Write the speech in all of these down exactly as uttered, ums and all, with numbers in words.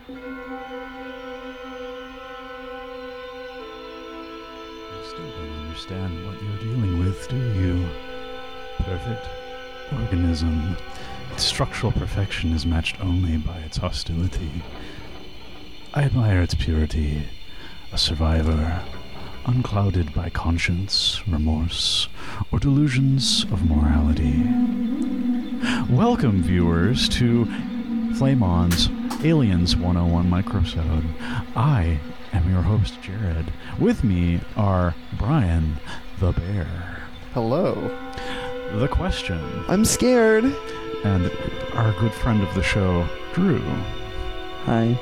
Still don't understand what you're dealing with, do you? Perfect organism. Its structural perfection is matched only by its hostility. I admire its purity. A survivor, unclouded by conscience, remorse, or delusions of morality. Welcome, viewers, to Flame On's Aliens one oh one microsode. I am your host, Jared. With me are Brian the Bear. Hello. The Question. I'm scared. And our good friend of the show, Drew. Hi.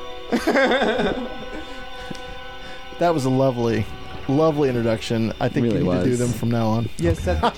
That was a lovely, lovely introduction. I think Really you need was. to do them from now on. You set the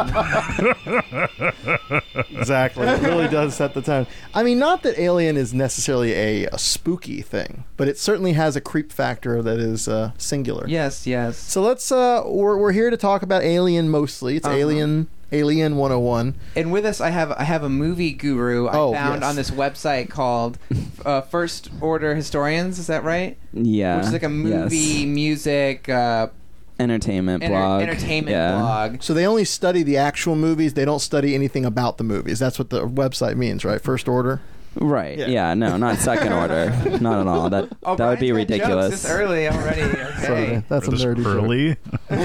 tone. Exactly. It really does set the tone. I mean, not that Alien is necessarily a, a spooky thing, but it certainly has a creep factor that is uh, singular. Yes, yes. So let's, uh, we're, we're here to talk about Alien mostly. It's Uh-huh. Alien... Alien one oh one. And with us, I have I have a movie guru I Oh, found yes. on this website called uh, First Order Historians. Is that right? Yeah. Which is like a movie, yes. music, uh, entertainment enter- blog. entertainment yeah. blog. So they only study the actual movies. They don't study anything about the movies. That's what the website means, right? First Order. Right. Yeah. Yeah. No, not second order. Not at all. That Oh, that would be Brian's got jokes ridiculous. This early already. Okay. Sorry, that's a This nerdy joke. early.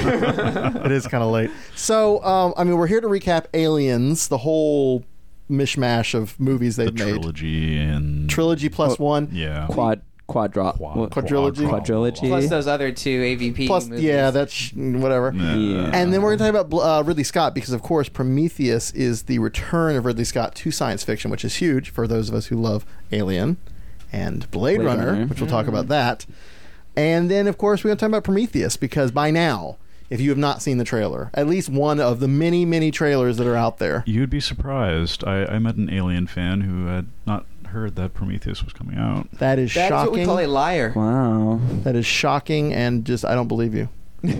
It is kind of late. So, um, I mean, we're here to recap Aliens, the whole mishmash of movies The they've made. trilogy and... Trilogy plus Oh, one. Yeah. Quad quadro Quad- what- Quadrilogy. Quadrilogy. Plus those other two A V P Plus, movies. yeah, that's sh- whatever. Yeah. Yeah. And then we're going to talk about uh, Ridley Scott because, of course, Prometheus is the return of Ridley Scott to science fiction, which is huge for those of us who love Alien and Blade, Blade Runner, Runner. which we'll talk about that. And then, of course, we're going to talk about Prometheus because by now, if you have not seen the trailer, at least one of the many, many trailers that are out there. You'd be surprised. I, I met an Alien fan who had not heard that Prometheus was coming out. That is That's shocking. what we call a liar. Wow. That is shocking, and just I don't believe you.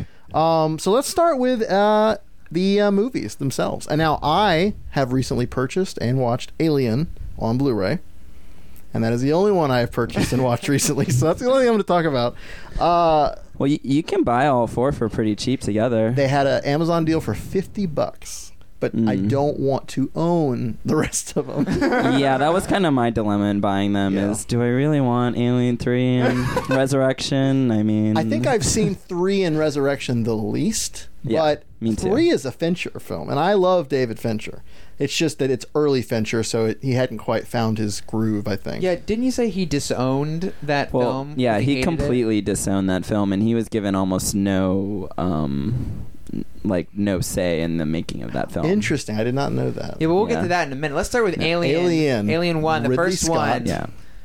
um, so let's start with uh, the uh, movies themselves. And now I have recently purchased and watched Alien on Blu-ray, and that is the only one I have purchased and watched recently. So that's the only thing I'm going to talk about. Uh, Well, you, you can buy all four for pretty cheap together. they had an Amazon deal for fifty bucks, but I Mm. don't want to own the rest of them. Yeah, that was kind of my dilemma in buying them. Yeah. Is do I really want Alien three and Resurrection? I mean, I think I've seen three in Resurrection the least, Yeah, but me too. three is a Fincher film, and I love David Fincher. It's just that it's early Fincher, so it, he hadn't quite found his groove, I think. Yeah, didn't you say he disowned that Well, film? yeah, He he hated completely disowned that film, and he was given almost no, um, like no say in the making of that film. Interesting. I did not know that. it? Yeah, but we'll get Yeah. to that in a minute. Let's start with Yeah. Alien. Alien. Alien one, the Ridley first Scott. one. Yeah.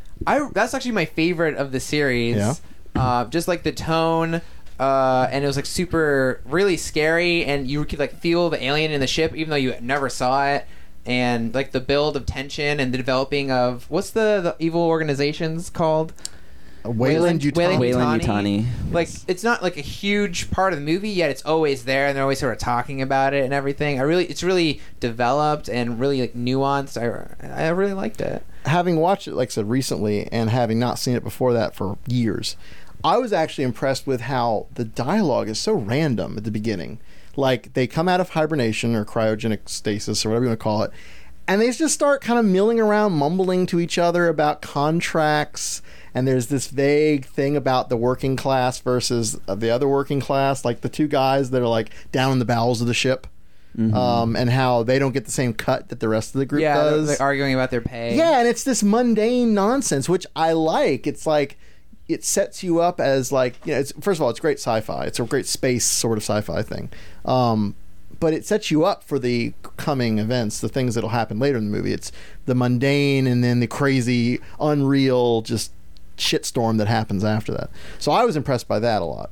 I that's actually my favorite of the series. Yeah. Uh, just like the tone, uh, and it was like super, really scary, and you could like feel the alien in the ship, even though you never saw it. And like the build of tension and the developing of what's the, the evil organizations called? Uh, Wayland Yutani. Wayland Wayland Yutani. Yutani. Like it's not like a huge part of the movie, yet it's always there, and they're always sort of talking about it and everything. I really, it's really developed and really like nuanced. I, I really liked it. Having watched it, like I said, recently, and having not seen it before that for years, I was actually impressed with how the dialogue is so random at the beginning. Like, they come out of hibernation or cryogenic stasis or whatever you want to call it, and they just start kind of milling around, mumbling to each other about contracts, and there's this vague thing about the working class versus uh, the other working class, like the two guys that are, like, down in the bowels of the ship, Mhm. um, and how they don't get the same cut that the rest of the group yeah, they're, does. like, arguing about their pay. Yeah, and it's this mundane nonsense, which I like. It's like it sets you up as like, you know, it's, first of all, it's great sci-fi. It's a great space sort of sci-fi thing. Um, but it sets you up for the coming events, the things that'll happen later in the movie. It's the mundane and then the crazy, unreal, just shitstorm that happens after that. So I was impressed by that a lot.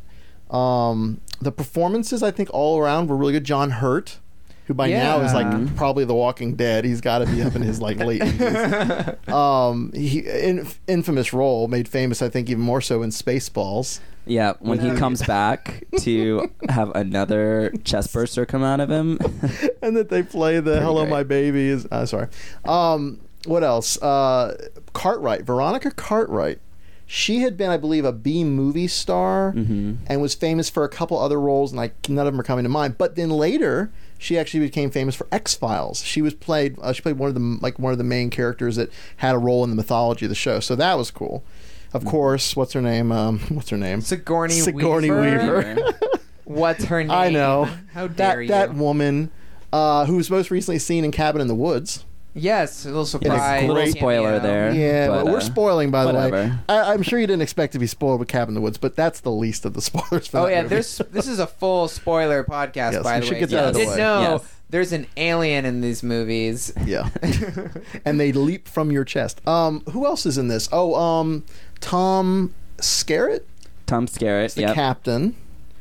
Um, the performances, I think, all around were really good. John Hurt, who by now is like Yeah. probably The Walking Dead. He's got to be up in his like late eighties. Um, he in, infamous role made famous, I think, even more so in Spaceballs. Yeah, when he comes back to have another chest burster come out of him. And that they play the Pretty "Hello, great. My Baby" is. Uh, sorry. Um, what else? Uh, Cartwright, Veronica Cartwright. She had been, I believe, a B movie star Mhm. and was famous for a couple other roles, and I, none of them are coming to mind. But then later, she actually became famous for X-Files. She was played. Uh, she played one of the like one of the main characters that had a role in the mythology of the show. So that was cool. Of course, what's her name? Um, what's her name? Sigourney, Sigourney Weaver. Weaver. What's her name? I know. How dare that you? that woman, uh, who was most recently seen in Cabin in the Woods. Yes, a little It's a surprise. Little great spoiler cameo. there. Yeah, but, but we're uh, spoiling, by the way. whatever. I, I'm sure you didn't expect to be spoiled with Cabin in the Woods, but that's the least of the spoilers for Oh that yeah, movie. there's this is a full spoiler podcast, Yes, by we the should way. get So that I out of the didn't way. know Yes. there's an alien in these movies. Yeah. And they leap from your chest. Um, who else is in this? Oh, um, Tom Skerritt, Tom Skerritt. the Yep. captain.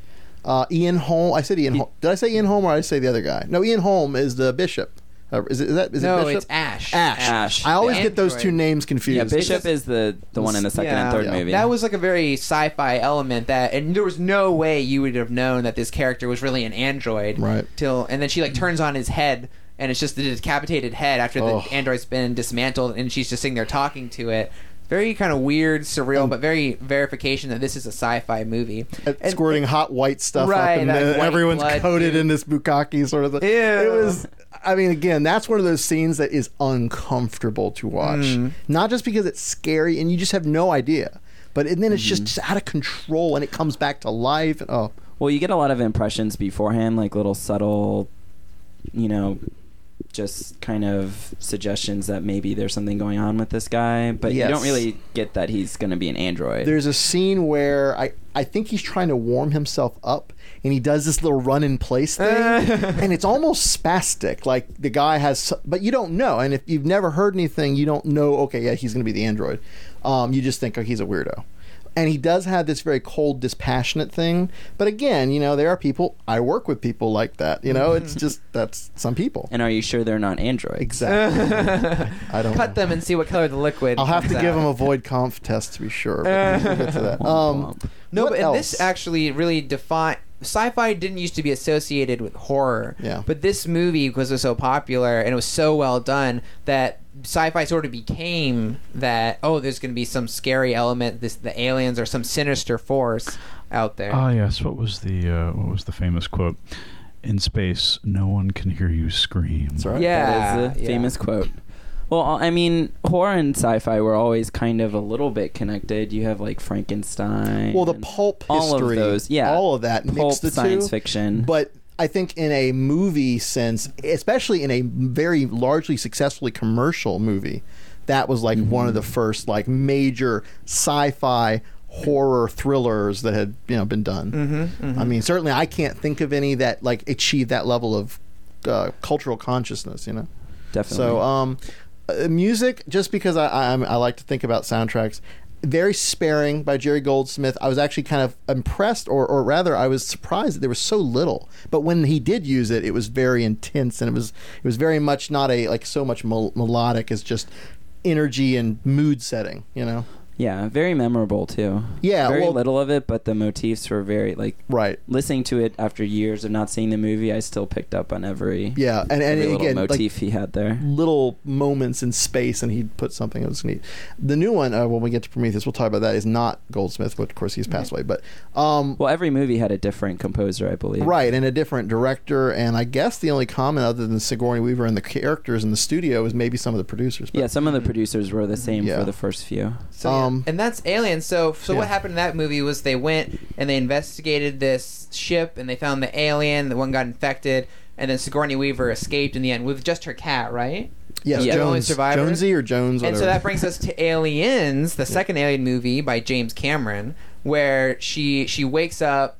Uh, Ian Holm. I said Ian Holm. Did I say Ian Holm or did I say the other guy? No, Ian Holm is the bishop. Uh, is it is that is no, it Bishop? it's Ash. Ash. Ash. I always The get those two android. names confused. Yeah, Bishop just- is the the one in the second Yeah. and third Yeah. movie. That was like a very sci-fi element that, and there was no way you would have known that this character was really an android, Right. Till, and then she like turns on his head, and it's just the decapitated head after the Oh. android's been dismantled, and she's just sitting there talking to it. Very kind of weird, surreal, Um, but very verification that this is a sci-fi movie. Uh, And- squirting hot white stuff Right, up, and that then white everyone's blood, coated dude. in this bukkake sort of thing. Ew. It was. I mean, again, that's one of those scenes that is uncomfortable to watch. Mm. Not just because it's scary and you just have no idea, but and then it's Mm-hmm. just, just out of control and it comes back to life. And, oh, Well, you get a lot of impressions beforehand, like little subtle, you know, just kind of suggestions that maybe there's something going on with this guy, but Yes. you don't really get that he's going to be an android. there's a scene where I I think he's trying to warm himself up. And he does this little run in place thing, and it's almost spastic. Like the guy has, but you don't know. And if you've never heard anything, you don't know. Okay, yeah, he's going to be the android. Um, you just think, oh, he's a weirdo. And he does have this very cold, dispassionate thing. But again, you know, there are people. I work with people like that. You know, it's just that's some people. and are you sure they're not androids? Exactly. I don't Cut know. them and see what color the liquid. I'll have to comes give out. him a void conf test to be sure. But we'll get to that. Um, No, what but and else? this actually really define sci-fi didn't used to be associated with horror. Yeah. But this movie, because it was so popular and it was so well done, that sci-fi sort of became that. Oh, there's going to be some scary element. This the aliens or some sinister force out there. Ah, yes. What was the uh, what was the famous quote? In space, no one can hear you scream. That's right. Yeah, That is a yeah. famous quote. Well, I mean, horror and sci-fi were always kind of a little bit connected. You have like Frankenstein. Well, the and pulp all history, of those, yeah, all of that, pulp mix the science two. fiction. But I think in a movie sense, especially in a very largely successfully commercial movie, that was like one of the first like major sci-fi horror thrillers that had you know been done. Mm-hmm, mm-hmm. I mean, certainly I can't think of any that like achieved that level of uh, cultural consciousness. You know, Definitely. so um, uh, music, just because I, I I like to think about soundtracks. Very sparing by Jerry Goldsmith. I was actually kind of impressed, or, or rather, I was surprised that there was so little. But when he did use it, it was very intense, and it was it was very much not a like so much mel- melodic as just energy and mood setting. You know, yeah, very memorable too. Yeah, very well- little of it, but the motifs were very like. right? Listening to it after years of not seeing the movie, I still picked up on every Yeah, and and every little again, like motif he had there. little moments in space, and he'd put something that was neat. The new one, uh, when we get to Prometheus, we'll talk about that. Is not Goldsmith, but of course he's passed away. But um, Well, every movie had a different composer, I believe. right, and a different director. And I guess the only comment other than Sigourney Weaver and the characters in the studio is maybe some of the producers. But Yeah, some of the producers were the same Yeah. for the first few. So, yeah. Um, and that's Alien. So, so yeah. what happened in that movie was they went and they investigated this ship and they found the alien. The one got infected, and then Sigourney Weaver escaped in the end with just her cat, right? yes, Yeah. The only Jones, survivors? Jonesy or Jones, whatever. And so that brings us to Aliens, the second Alien movie by James Cameron, where she she wakes up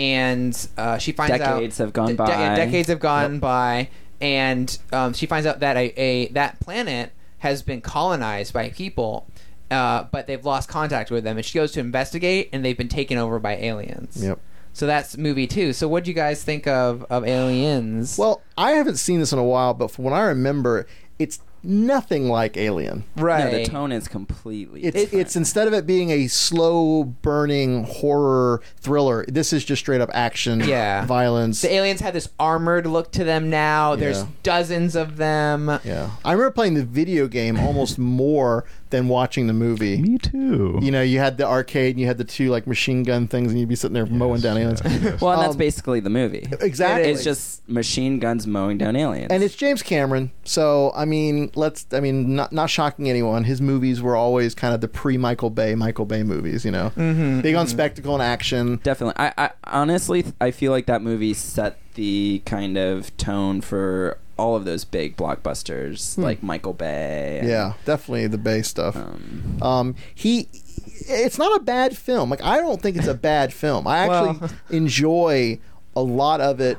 and uh, she finds out Decades have gone de- by. de- decades have gone by, and um, she finds out that a, a that planet has been colonized by people. Uh, but they've lost contact with them, and she goes to investigate, and they've been taken over by aliens. Yep. So that's movie two. So what do you guys think of, of Aliens? Well, I haven't seen this in a while, but from what I remember, it's nothing like Alien. right. No, the tone is completely It's different. it's instead of it being a slow burning horror thriller, this is just straight up action, Yeah. violence. The aliens have this armored look to them now. There's Yeah. dozens of them. Yeah, I remember playing the video game almost more than watching the movie. Me too. You know, you had the arcade and you had the two like machine gun things, and you'd be sitting there mowing down aliens. Yeah, yes. Well, and that's Um, basically the movie. Exactly. It's just machine guns mowing down aliens. And it's James Cameron, so I mean, let's. I mean, not not shocking anyone. His movies were always kind of the pre-Michael Bay, Michael Bay movies. You know, Mm-hmm, big on spectacle and action. Definitely. I, I honestly, I feel like that movie set the kind of tone for all of those big blockbusters, Hmm. like Michael Bay. and, Yeah, definitely the Bay stuff. Um, Um, he, it's not a bad film. Like I don't think it's a bad film. I actually Well- enjoy a lot of it,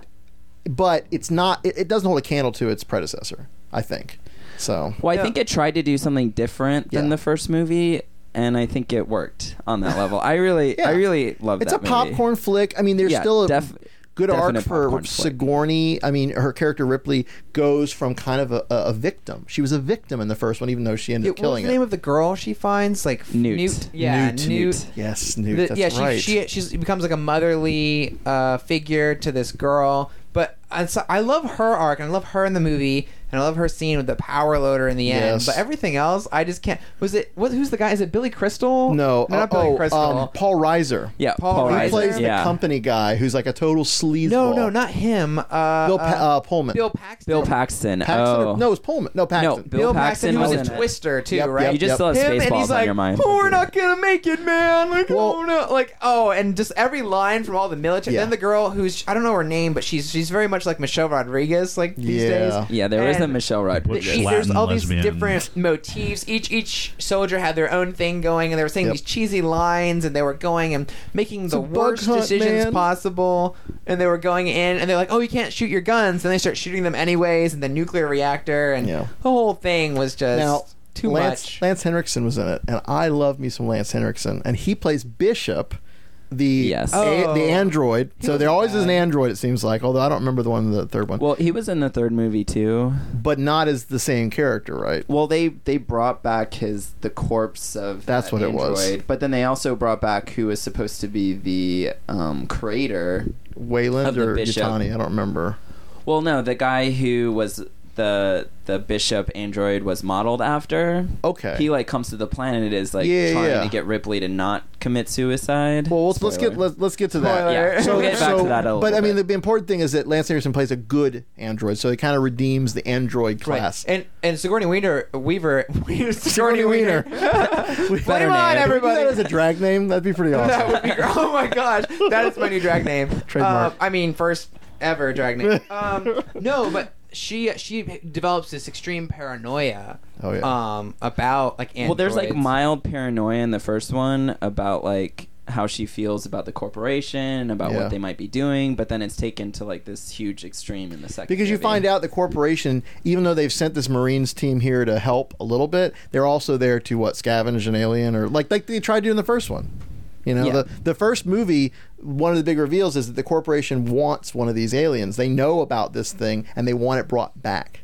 but it's not. It, it doesn't hold a candle to its predecessor. I think. So well, I Yeah. think it tried to do something different than Yeah. the first movie, and I think it worked on that level. I really, Yeah. I really love it's that a movie. popcorn flick. I mean, there's Yeah, still a def- good arc definite for popcorn flick. Sigourney. I mean, her character Ripley goes from kind of a, a, a victim. She was a victim in the first one, even though she ended Yeah, up what was killing the it. name of the girl she finds? Like Newt. Yeah, Newt. Newt. Yes, Newt. The- that's yeah, she, right. she she's, she becomes like a motherly uh, figure to this girl. But I, so I love her arc, and I love her in the movie, and I love her scene with the power loader in the end. Yes. But everything else, I just can't. Was it? What, who's the guy? Is it Billy Crystal? no, not uh, Billy oh, Crystal. um, Paul Reiser. Yeah, Paul Paul, He Reiser. Reiser. plays yeah. the company guy who's like a total sleazeball. no, no, not him. Uh, Bill pa- uh, uh, Pullman. Bill Paxton. Bill Paxton. Paxton oh, or- no, it was Pullman. No, Paxton. No, Bill Bill Paxton. He Paxton was was a in it. Twister too, Yep, right? yep, You just yep. still have Him, and Spaceballs he's on like, your mind. "Oh, we're not gonna make it, man." Like, Well- oh no, like, oh, and just every line from all the military. Yeah. Then the girl who's I don't know her name, but she's she's very much like Michelle Rodriguez, like these Yeah. days. Yeah, there is a And Michelle the- Rodriguez. e- there's Latin all these lesbian. different motifs. Each each soldier had their own thing going, and they were saying Yep. these cheesy lines, and they were going and making the a bug worst hunt, decisions man. possible. And they were going in, and they're like, "Oh, you can't shoot your guns," and they start shooting them anyways, and the nuclear reactor, and Yeah. the whole thing was just Now, too Lance, much. Lance Henriksen was in it, and I love me some Lance Henriksen, and he plays Bishop, the Yes. a- Oh. the android. He So there wasn't always is an bad. android. It seems like, although I don't remember the one in the third one, Well, he was in the third movie too. but not as the same character, right? Well, they they brought back his the corpse of That's that what it was. android, but then they also brought back who was supposed to be the um, creator. Wayland Of the or Bishop. Yutani, I don't remember. Well, no, the guy who was the the bishop android was modeled after. Okay. He like comes to the planet and is like Yeah, trying yeah. to get Ripley to not commit suicide. Well, let's, let's get Spoiler. let's, let's get to that. Spoiler. Yeah, So, we'll get back so- to that a little but I mean, the, bit. the important thing is that Lance Henriksen plays a good android, so he kind of redeems the android class. Right. And and Sigourney Weaver Weaver Sigourney, Sigourney Weaver. We- Flame Better on, name. everybody. That as a drag name, that'd be pretty awesome. That would be great. Oh my gosh, that is my new drag name. Trademark. Uh, I mean, first ever drag name. Um, no, but she she develops this extreme paranoia. Oh, yeah. Um, about like androids. Well, there's like mild paranoia in the first one about like how she feels about the corporation, about Yeah. what they might be doing, but then it's taken to like this huge extreme in the second. Because you movie. find out the corporation, even though they've sent this Marines team here to help a little bit, they're also there to what, scavenge an alien, or like like they tried to do in the first one. You know, Yeah. the the first movie, one of the big reveals is that the corporation wants one of these aliens. They know about this thing and they want it brought back,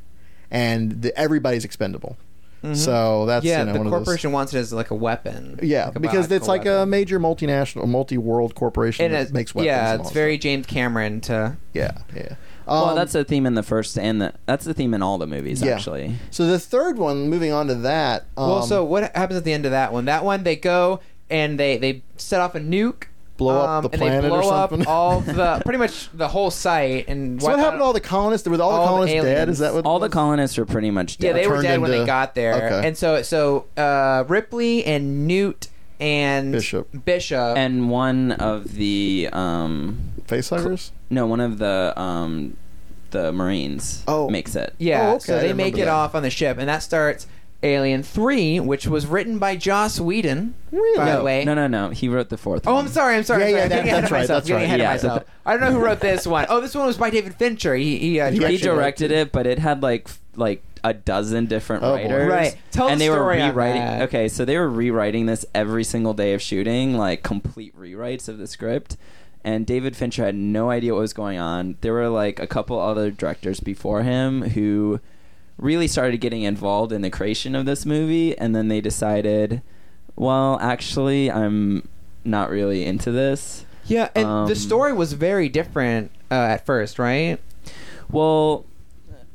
and the, everybody's expendable. So that's yeah, you know, the one corporation wants it as like a weapon. Of those, yeah, like a because it's biological like a weapon. major multinational, multi-world corporation And that it, makes weapons. yeah, and it's all very stuff. James Cameron to. yeah, yeah. Well, Um, that's the theme in the first and the that's the theme in all the movies Yeah. actually. So the third one, moving on to that. Um, Well, so what happens at the end of that one? That one, they go and they they set off a nuke. Blow up um, the and planet they or blow something? up all the pretty much the whole site and So what wipe happened to out- all the colonists? Were all, all the the colonists dead? aliens. Is that what? All it the was? colonists are pretty much dead. Yeah, they were turned dead when they into- got there. Okay. And so so uh, Ripley and Newt and Bishop. Bishop and one of the um Facehuggers? no, one of the um the Marines Oh. makes it. yeah, Oh, okay, so I they didn't make remember it that. off on the ship, and that starts Alien three, which was written by Joss Whedon. Really? By the No, way. no, no, no. He wrote the fourth Oh, one. I'm sorry. I'm sorry. Yeah, I'm sorry. yeah, I'm that- getting ahead that's of right, myself. that's Getting right. ahead Yeah, of so myself. I don't know who wrote this one. Oh, this one was by David Fincher. He he, uh, He He directed it. directed it, but it had like f- like a dozen different Oh, boy. writers. Right. Tell and the they were story on rewriting. that. Okay, so they were rewriting this every single day of shooting, like complete rewrites of the script. And David Fincher had no idea what was going on. There were like a couple other directors before him who really started getting involved in the creation of this movie, and then they decided, well, actually, I'm not really into this. Yeah, and Um, the story was very different uh, at first, right? Well,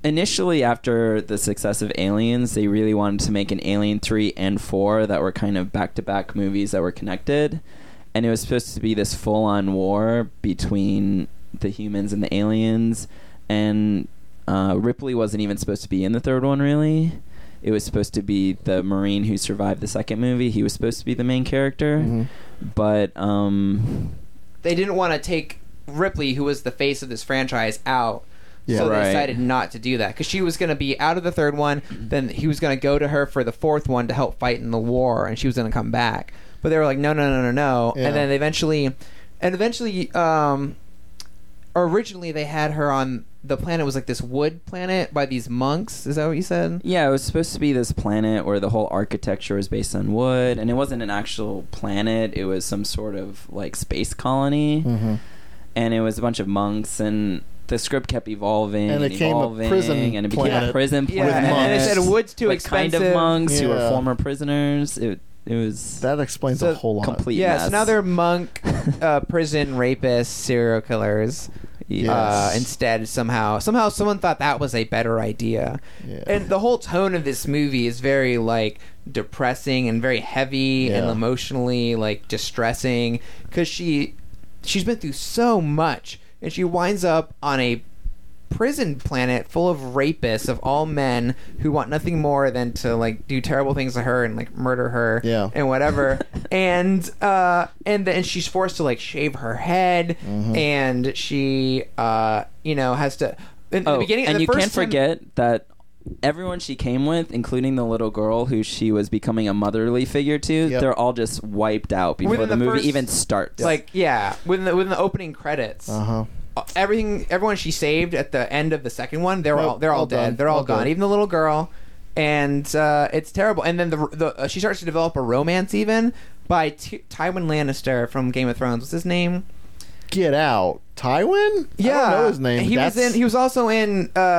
initially, after the success of Aliens, they really wanted to make an Alien three and four that were kind of back-to-back movies that were connected. And it was supposed to be this full-on war between the humans and the aliens. And uh, Ripley wasn't even supposed to be in the third one, really. It was supposed to be the Marine who survived the second movie. He was supposed to be the main character. Mm-hmm. But um, they didn't want to take Ripley, who was the face of this franchise, out. Yeah. So they Right. decided not to do that because she was going to be out of the third one. Then he was going to go to her for the fourth one to help fight in the war, and she was going to come back. But they were like, no, no, no, no, no. Yeah. And then eventually, and eventually, um, originally they had her on the planet was like this wood planet by these monks. Is that what you said? yeah, it was supposed to be this planet where the whole architecture was based on wood, and it wasn't an actual planet. It was some sort of like space colony, Mm-hmm. and it was a bunch of monks, and the script kept evolving And and, it became a evolving, prison and it became a planet prison Yeah, with and then it monks. said wood's too like expensive. kind of monks who were Yeah. former prisoners. It it was That explains So a whole lot. complete Yeah, mess. so now they're monk, uh, prison rapists, serial killers. Yes. Uh, instead, somehow, somehow, someone thought that was a better idea. Yeah. And the whole tone of this movie is very like depressing and very heavy and Yeah. emotionally like distressing because she she's been through so much, and she winds up on a prison planet full of rapists of all men who want nothing more than to like do terrible things to her and like murder her Yeah. and whatever. and uh and then she's forced to like shave her head, Mm-hmm. and she uh you know has to in oh, the beginning and the you first can't time- forget that everyone she came with, including the little girl who she was becoming a motherly figure to, Yep. they're all just wiped out before Within the, the movie first- even starts. like yeah within the, within the opening credits. Uh-huh. Everything, everyone she saved at the end of the second one, they're Nope, all they're all, all dead. done, They're all, all gone. dead. Even the little girl, and uh, it's terrible. And then the the uh, she starts to develop a romance even by T- Tywin Lannister from Game of Thrones. What's his name? Get Out. Tywin? I don't know his name. He That's- was in. He was also in uh,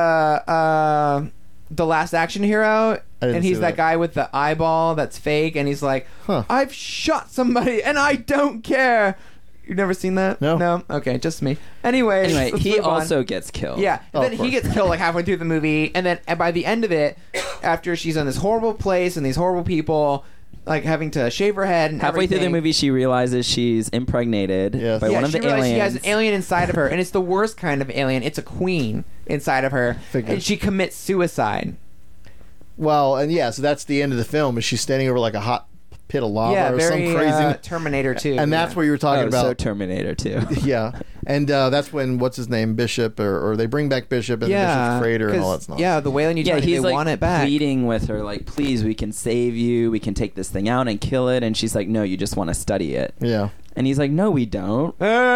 uh, The Last Action Hero, I didn't and he's see that that. guy with the eyeball that's fake, and he's like, Huh. "I've shot somebody, and I don't care." You've never seen that? No. No. Okay, just me. Anyways, anyway, let's he move on. also gets killed. Yeah, Oh, then of he course. gets killed like halfway through the movie, and then and by the end of it, after she's in this horrible place and these horrible people, like having to shave her head and Halfway through the everything. movie, she realizes she's impregnated Yes. by yeah, one of she the realizes aliens. she has an alien inside of her, and it's the worst kind of alien. It's a queen inside of her, Figured. and she commits suicide. Well, and yeah, so that's the end of the film. Is she's standing over like a hot pit of lava yeah, or very some crazy. uh, Terminator two. and that's yeah. where you were talking oh, about. so Terminator too. Yeah, and uh, that's when what's his name, Bishop, or, or they bring back Bishop and yeah, Bishop's freighter and all 'cause, that stuff. Yeah, the Wayland Yeah, Utani, he's they like want it back. pleading with her, like, please, we can save you. We can take this thing out and kill it. And she's like, no, you just want to study it. yeah. And he's like, no, we don't.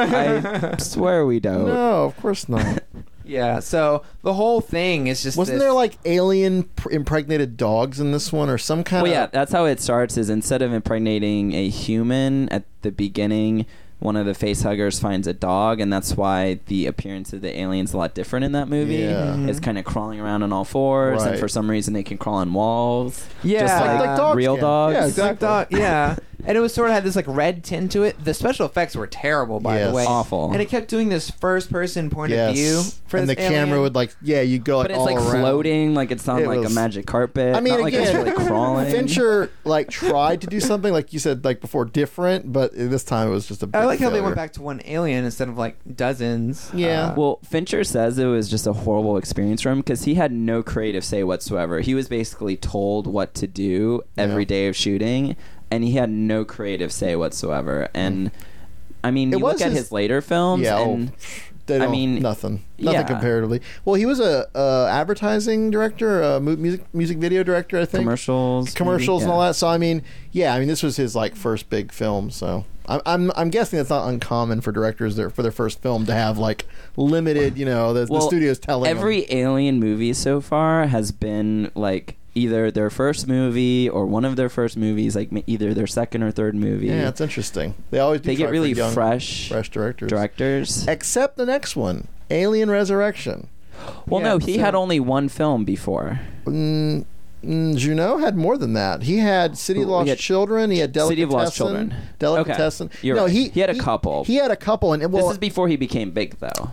I swear we don't. No, of course not. Yeah, so the whole thing is just Wasn't this- there like alien pr- impregnated dogs in this one, or some kind Well, of? yeah, that's how it starts. Is instead of impregnating a human at the beginning, one of the facehuggers finds a dog, and that's why the appearance of the alien's a lot different in that movie. Yeah. Mhm. It's kind of crawling around on all fours, and Right. for some reason they can crawl on walls. Yeah, just like, Like- like dogs real can. dogs. Yeah, Like exactly. dog- yeah, and it was sort of had this like red tint to it. The special effects were terrible, by Yes. the way, Awful. and it kept doing this first-person point Yes. of view for and the this camera alien. would like, yeah, you go like But it's all like around. floating, like it's not It like was- a magic carpet. I mean, not like it's again, really crawling. Fincher like tried to do something like you said like before different, but this time it was just a big I like how they failure. went back to one alien instead of like dozens. Yeah. Uh, Well, Fincher says it was just a horrible experience for him because he had no creative say whatsoever. He was basically told what to do every Yeah. day of shooting, and he had no creative say whatsoever. And I mean, It you look was at his- his, later films, Yeah, oh, and They I don't, mean, nothing, nothing yeah. comparatively. Well, he was a, a advertising director, a mu- music music video director, I think. commercials, commercials maybe? and all Yeah. that. So I mean, yeah, I mean this was his like first big film. So I'm I'm, I'm guessing it's not uncommon for directors there for their first film to have like limited, you know, the, the Well, studio's telling Every them. Alien movie so far has been like either their first movie or one of their first movies, like ma- either their second or third movie. Yeah, it's interesting. They always do they try get for really young, fresh, fresh directors. directors. Except the next one, Alien Resurrection. Well, Yeah, no, he so- had only one film before. Mm, mm, Junot had more than that. He had City of Well, Lost he had Children. He had Delicatessen. City of Lost Children. Delicatessen. You're no, right. he He had a couple. He had a couple, and well, This is before he became big, though.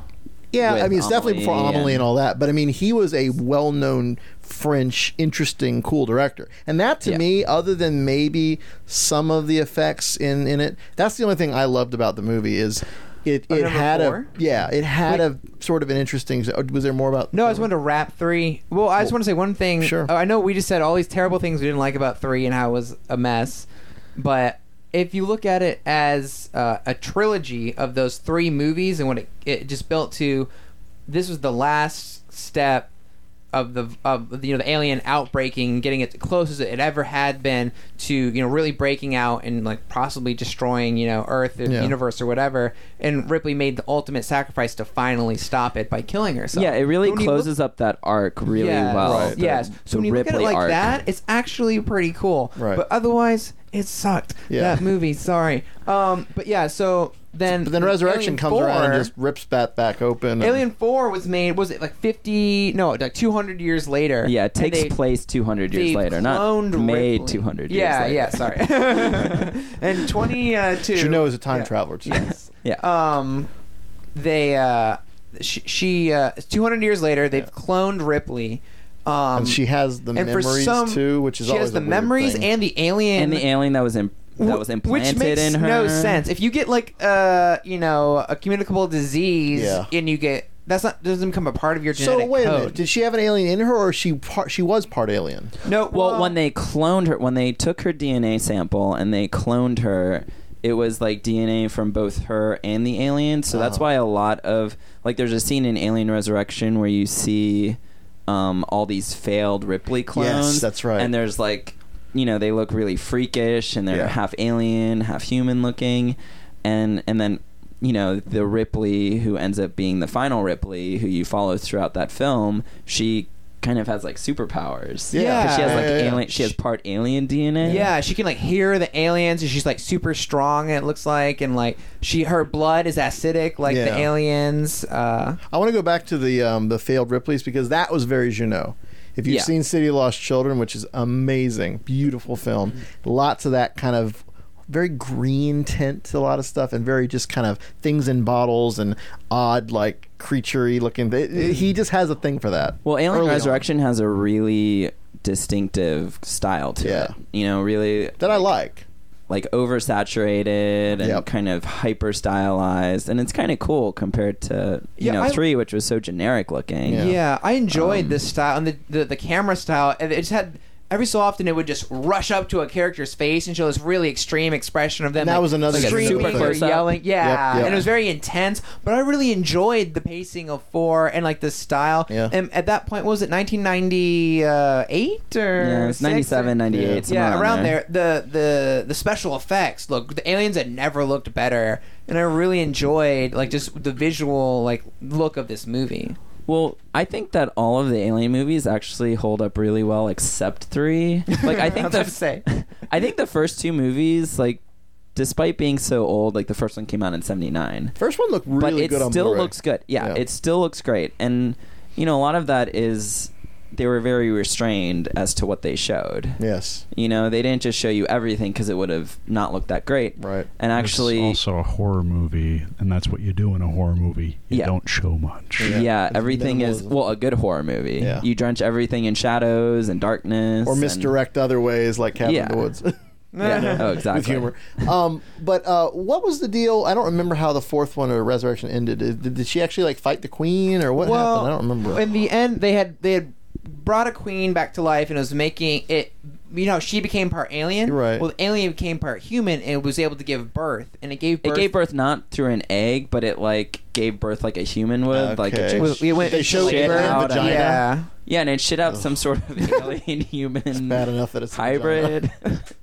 Yeah, with I mean, it's definitely before Amélie Amelie and and- all that. But I mean, he was a well-known French, interesting, cool director. And that, to Yeah. me, other than maybe some of the effects in, in it, that's the only thing I loved about the movie is it, Oh, it number had four? a yeah, it had a sort of an interesting. Was there more about? No, I just wanted to wrap three. Well, I just want to say one thing. Sure. Oh, I know we just said all these terrible things we didn't like about three and how it was a mess, but if you look at it as uh, a trilogy of those three movies and what it, it just built to, this was the last step of the of you know the alien outbreaking, getting it as close as it ever had been to you know really breaking out and like possibly destroying you know Earth or Yeah. the universe or whatever. And Ripley made the ultimate sacrifice to finally stop it by killing herself. Yeah, it really So when you look- closes up that arc really Yes, well. Right. the- yes. the So when you look at it Ripley like arc. that, it's actually pretty cool. Right. But otherwise, it sucked. Yeah. That movie. Sorry. Um. But yeah. So then. But then Resurrection Alien comes around and four- just rips that back open. and- Alien Four was made. Was it like fifty? No, like two hundred years later. Yeah, it And takes they- place two hundred years they later, not cloned made Ripley. two hundred Yeah. years later. Yeah. Sorry. And twenty-two. Juno is a time yeah. traveler. Too. Yes. Yeah. Um, they uh, she, she uh, two hundred years later, they've Yeah. cloned Ripley. Um, And she has the and for memories some- too, which is she always has the a weird memories thing. and the alien And the alien that was in, that was Wh- implanted which makes in her. no sense. If you get like uh you know a communicable disease Yeah. and you get that's not doesn't become a part of your So genetic wait a code. minute. Did she have an alien in her, or she part, she was part alien? No, Well, when they cloned her, when they took her D N A sample and they cloned her, it was like D N A from both her and the alien. So that's Oh. why a lot of like there's a scene in Alien Resurrection where you see um, all these failed Ripley clones. Yes, that's right. And there's like, you know, they look really freakish and they're Yeah. half alien, half human looking, and and then you know the Ripley who ends up being the final Ripley who you follow throughout that film, she kind of has like superpowers. Yeah. 'Cause she has like Yeah, yeah, yeah. alien. She has part alien D N A. yeah, she can like hear the aliens, and she's like super strong. It looks like, and like she her blood is acidic like Yeah. the aliens. Uh, I want to go back to the um, the failed Ripley's because that was very Juno. If you've Yeah. seen City of Lost Children, which is amazing, beautiful film, lots of that kind of very green tint to a lot of stuff, and very just kind of things in bottles and odd like creaturey looking. It, it- he just has a thing for that. Well, Alien Early on. Resurrection has a really distinctive style to Yeah. it. You know, really that I like. like oversaturated and Yep. kind of hyper stylized, and it's kind of cool compared to you Yeah, know I- three, which was so generic looking. Yeah. yeah. I enjoyed Um, this style and the, the the camera style. And it just had. Every so often, it would just rush up to a character's face and show this really extreme expression of them. And that like, was another screaming super or close-up. yelling. Yeah, Yep, yep. and it was very intense. But I really enjoyed the pacing of four and like the style. Yeah. And at that point, what was it nineteen ninety-eight or Yeah, it's six ninety-seven, or- ninety-eight, somewhere Yeah, around there. there. The the the special effects. Look, the aliens had never looked better, and I really enjoyed like just the visual like look of this movie. Well, I think that all of the Alien movies actually hold up really well, except three. Like, I think was the about to say. I think the first two movies, like, despite being so old, like the first one came out in seventy-nine, First one looked but really it good on still Blu-ray. looks good. Yeah, Yeah. it still looks great, and you know, a lot of that is they were very restrained as to what they showed. Yes, You know, they didn't just show you everything because it would have not looked that great. right. And actually, it's also a horror movie, and that's what you do in a horror movie. You Yeah. don't show much. Yeah. yeah, It's everything is minimalism. well a good horror movie. Yeah. You drench everything in shadows and darkness, Or and- misdirect other ways, like Cabin Yeah. in the Woods. Yeah. Oh, exactly. With humor. Um, but uh, what was the deal? I don't remember how the fourth one or Resurrection ended. Did, did she actually like fight the queen or what Well, happened? I don't remember. In the end, they had they had brought a queen back to life and it was making it. You know, she became part alien. Right. Well, the alien became part human and was able to give birth, and it gave birth. It gave birth not through an egg, but it like gave birth like a human would, like a Okay. chick- Well, we went They showed shit her out, vagina. Yeah. yeah, and it shit out some sort of alien human Bad enough that it's a hybrid.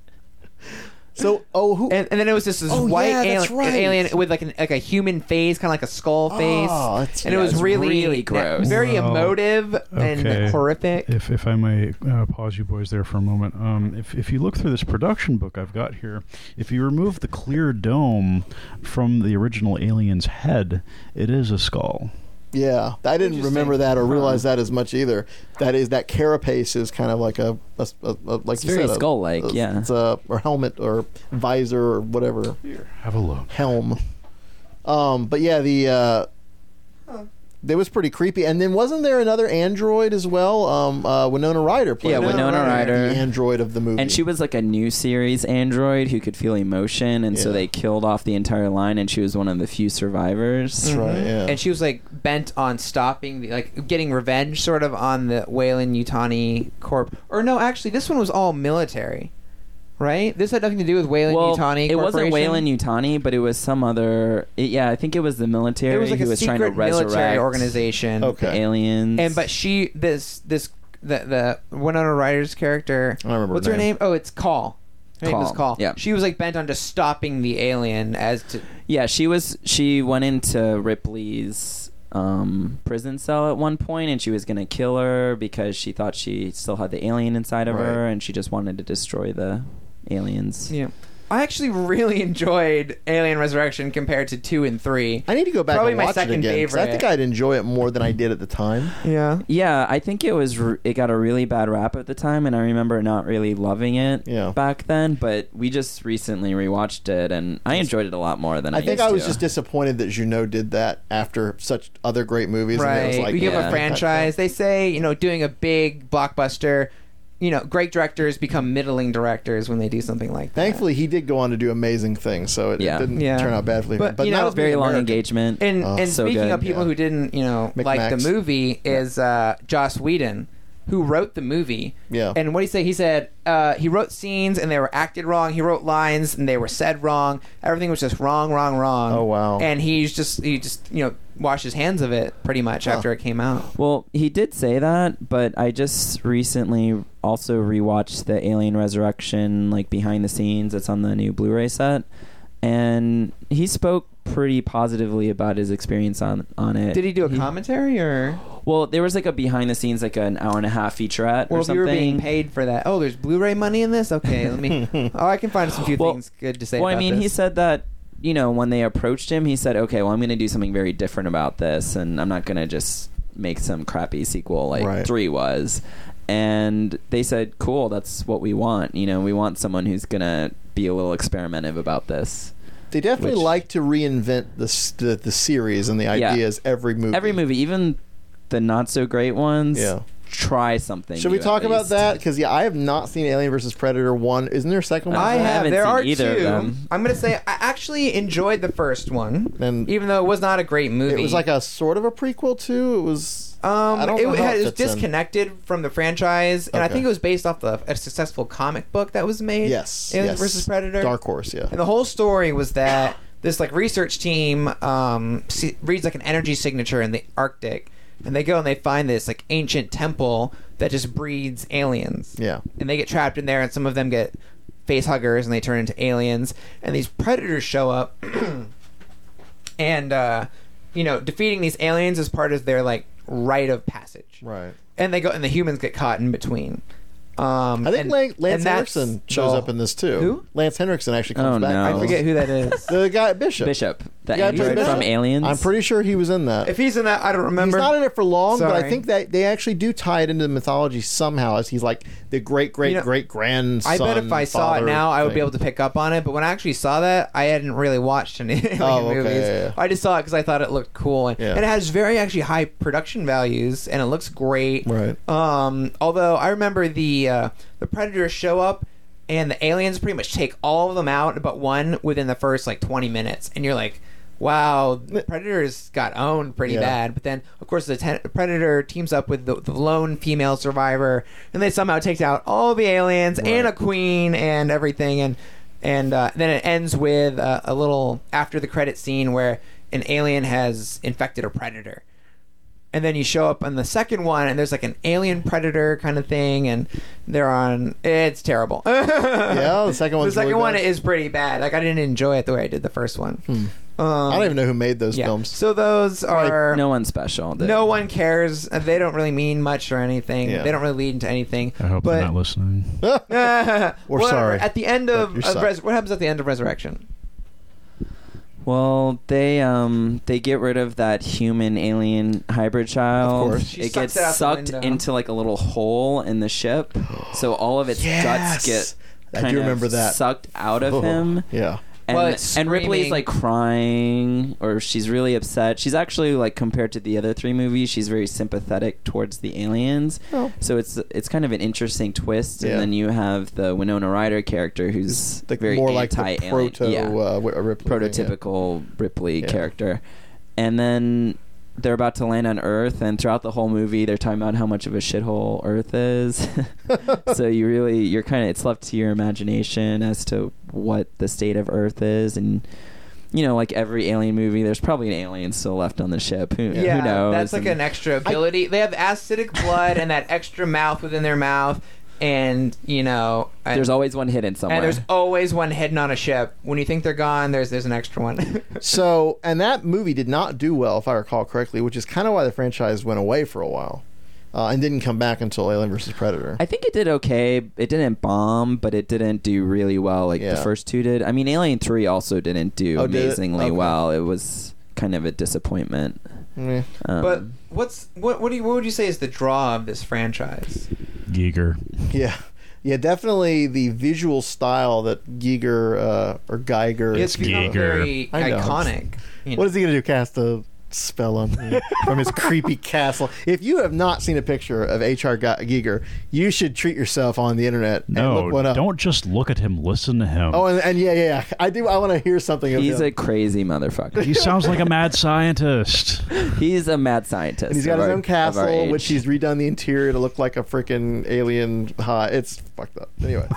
So, oh, who? And, and then it was this, this Oh, white yeah, that's alien, right. alien with like an, like a human face, kind of like a skull face, Oh, that's- and it yeah, was it's really, really gross. very Well, emotive and okay. horrific. If if I may uh, pause you boys there for a moment, um, if if you look through this production book I've got here, if you remove the clear dome from the original alien's head, it is a skull. Yeah, I didn't Interesting. remember that or Huh. realize that as much either. That is that carapace is kind of like a, a, a, a like It's you very said, a- skull-like, a- yeah. It's a or helmet or visor or whatever Here, have a look. helm. Um, but yeah, the uh, It was pretty creepy. And then wasn't there another android as well? Um, uh, Winona Ryder played Yeah, it. Winona Ryder. the android of the movie. And she was like a new series android who could feel emotion, and so Yeah. they killed off the entire line, and she was one of the few survivors. That's right, yeah. And she was like bent on stopping, the, like getting revenge, sort of on the Weyland Yutani Corp. Or no, actually, this one was all military, right? This had nothing to do with Weyland Well, Yutani. it wasn't Corporation. Weyland Yutani, but it was some other. It, yeah, I think it was the military It was like who a was trying to secret military resurrect organization. Okay. the aliens. And but she, this this the the Winona Ryder's character. I don't remember What's her her name. name? Oh, it's Call. Her name was Call, Call. yeah. She was like bent on just stopping the alien as to. Yeah, she was. She went into Ripley's um, prison cell at one point, and she was going to kill her because she thought she still had the alien inside of Right. her, and she just wanted to destroy the aliens. Yeah. I actually really enjoyed Alien Resurrection compared to two and three. I need to go back Probably and my watch it second again. 'Cause I favorite. think I'd enjoy it more than I did at the time. Yeah. Yeah, I think it was. Re- it got a really bad rap at the time, and I remember not really loving it Yeah. back then. But we just recently rewatched it, and I enjoyed it a lot more than I, I think used I was to. just disappointed that Juno did that after such other great movies. Right. And it was like, we give yeah. a franchise. They say, you know, doing a big blockbuster, you know, great directors become middling directors when they do something like that. Thankfully, he did go on to do amazing things, so it, Yeah. it didn't Yeah. turn out bad for him. But, But, you not know, as very being long American. engagement. And Oh, and so speaking good, of people yeah. who didn't, you know, like Micmacs. the movie, is uh, Joss Whedon, who wrote the movie. Yeah. And what did he say? He said uh, he wrote scenes and they were acted wrong. He wrote lines and they were said wrong. Everything was just wrong, wrong, wrong. Oh, wow. And he's just he just you know washed his hands of it pretty much Huh. after it came out. Well, he did say that, but I just recently also rewatched the Alien Resurrection, like behind the scenes. It's on the new Blu-ray set, and he spoke pretty positively about his experience on on it. Did he do a commentary or? Well, there was like a behind the scenes, like an hour and a half featurette Well, or if something. you were being paid for that, oh, there's Blu-ray money in this. Okay, let me. Oh, I can find some few Well- things good to say. well, I about mean, this. he said that, you know, when they approached him, he said, "Okay, well, I'm going to do something very different about this, and I'm not going to just make some crappy sequel like Right. three was." And they said, "Cool, that's what we want. You know, we want someone who's going to be a little experimentative about this." They definitely Which- like to reinvent the, s- the the series and the Yeah. ideas every movie. Every movie, even the not so great ones, Yeah. try something. Should we new talk at about least. that? Because yeah, I have not seen Alien versus Predator one. Isn't there a second one? I I have. haven't There seen are either of two. them. I'm gonna say I actually enjoyed the first one, And even though it was not a great movie. it was like a sort of a prequel too. It was. Um, I don't it, know how had, it it was fits in. disconnected from the franchise, and I Okay. think it was based off the, a successful comic book that was made. Yes. Alien yes. versus Predator. Dark Horse. Yeah. And the whole story was that this like research team um, see, reads like an energy signature in the Arctic, and they go and they find this like ancient temple that just breeds aliens. Yeah. And they get trapped in there, and some of them get face huggers, and they turn into aliens. And these predators show up, and uh, you know, defeating these aliens is part of their like rite of passage. Right. And they go, and the humans get caught in between. Um, I think and, Lan- Lance and that's Henriksen shows the- up in this too. Who? Lance Henriksen actually comes Oh, back. no. I forget who that is. The guy Bishop. Bishop, the Yeah, android Bishop. from Aliens. I'm pretty sure he was in that. If he's in that, I don't remember. He's not in it for long, but I Sorry. think that they actually do tie it into the mythology somehow, as he's like the great, great, You know, great grandson. I bet if I saw it father now, I would be thing. able to pick up on it. But when I actually saw that, I hadn't really watched any Alien Oh, okay, movies. yeah, yeah. I just saw it because I thought it looked cool, and, Yeah. and it has very actually high production values, and it looks great. Right. Um, although I remember the uh, the Predators show up, and the aliens pretty much take all of them out but one within the first like twenty minutes, and you're like, wow, the Predators got owned pretty Yeah. bad. But then, of course, the ten- Predator teams up with the, the lone female survivor, and they somehow take out all the aliens Right. and a queen and everything, and and uh, then it ends with uh, a little after the credit scene where an alien has infected a predator. And then you show up on the second one, and there's like an alien predator kind of thing, and they're on. It's terrible. Yeah, the second The one's second really one bad. is pretty bad. Like I didn't enjoy it the way I did the first one. Um, I don't even know who made those yeah. films. So those are no one special. They- no one cares. Uh, They don't really mean much or anything. Yeah. They don't really lead into anything. I hope but, they're not listening. We're Whatever. sorry. At the end But of, you of suck. Res- what happens at the end of Resurrection? Well, they um they get rid of that human alien hybrid child. Of course. She It sucks gets it out the sucked window. into like a little hole in the ship, so all of its Yes! guts get I kind do of remember that. sucked out of Oh, him. Yeah. And, Well, it's and Ripley's screaming. like crying, or she's really upset. She's actually like, compared to the other three movies, she's very sympathetic towards the aliens. Oh. So it's it's kind of an interesting twist. Yeah. And then you have the Winona Ryder character, who's Like very more like the anti-alien, proto yeah, uh, Wi- Ripley thing, yeah. prototypical Ripley Yeah. character. And then they're about to land on Earth, and throughout the whole movie, they're talking about how much of a shithole Earth is. So you really, you're kind of, it's left to your imagination as to what the state of Earth is. And, you know, like every alien movie, there's probably an alien still left on the ship. Who, Yeah, who knows? that's like And- an extra ability. They have acidic blood and that extra mouth within their mouth, and you know, and, There's always one hidden somewhere. and there's always one hidden on a ship. When you think they're gone, there's there's an extra one. So, and that movie did not do well, if I recall correctly, which is kind of why the franchise went away for a while uh, and didn't come back until Alien versus Predator. I think it did okay. It didn't bomb, but it didn't do really well like Yeah. the first two did. I mean, Alien three also didn't do Oh, did it? amazingly Okay. well. It was kind of a disappointment. Yeah. Um, But what's what what do you, what would you say is the draw of this franchise? Giger. Yeah. Yeah, definitely the visual style that Giger uh, or Geiger. It's become Giger. very I know. iconic. you know. What is he going to do? Cast a spell on me from his creepy castle. If you have not seen a picture of H R. Giger, you should treat yourself on the internet and No, look one up. don't just look at him. Listen to him. Oh, and, and yeah, yeah, yeah. I do. I want to hear something of he's him. a crazy motherfucker. He sounds like a mad scientist. He's a mad scientist. And he's got of his our- own of our castle, age. which he's redone the interior to look like a freaking alien high. It's fucked up. Anyway,